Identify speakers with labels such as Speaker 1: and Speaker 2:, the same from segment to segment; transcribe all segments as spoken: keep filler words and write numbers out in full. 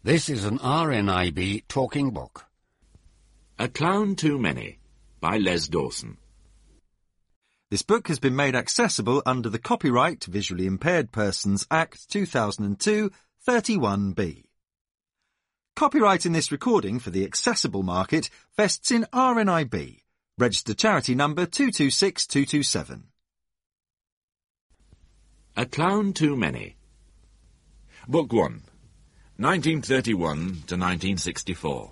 Speaker 1: This is an R N I B talking book.
Speaker 2: A Clown Too Many by Les Dawson.
Speaker 3: This book has been made accessible under the Copyright Visually Impaired Persons Act two thousand two, thirty-one B. Copyright in this recording for the accessible market vests in R N I B, registered charity number two two six two two seven.
Speaker 2: A Clown Too Many. Book one. nineteen thirty-one to nineteen sixty-four.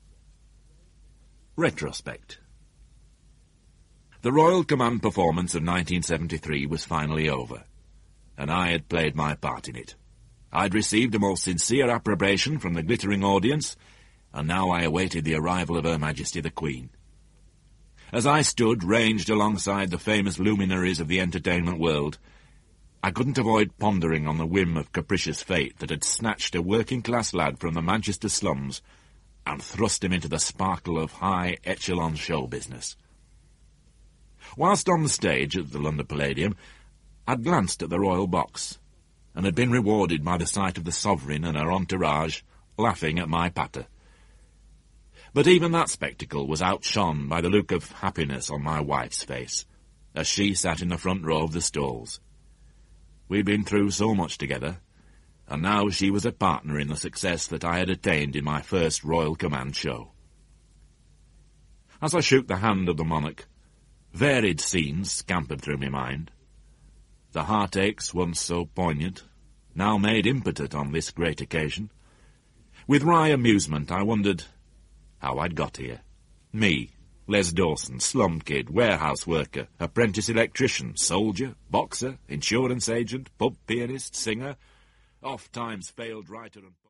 Speaker 2: Retrospect. The Royal Command performance of nineteen seventy-three was finally over, and I had played my part in it. I'd received a most sincere approbation from the glittering audience, and now I awaited the arrival of Her Majesty the Queen. As I stood ranged alongside the famous luminaries of the entertainment world, I couldn't avoid pondering on the whim of capricious fate that had snatched a working-class lad from the Manchester slums and thrust him into the sparkle of high-echelon show business. Whilst on the stage at the London Palladium, I'd glanced at the royal box, and had been rewarded by the sight of the sovereign and her entourage laughing at my patter. But even that spectacle was outshone by the look of happiness on my wife's face, as she sat in the front row of the stalls. We'd been through so much together, and now she was a partner in the success that I had attained in my first Royal Command show. As I shook the hand of the monarch, varied scenes scampered through my mind. The heartaches once so poignant, now made impotent on this great occasion. With wry amusement I wondered how I'd got here. Me, Les Dawson, slum kid, warehouse worker, apprentice electrician, soldier, boxer, insurance agent, pub pianist, singer, oft-times failed writer and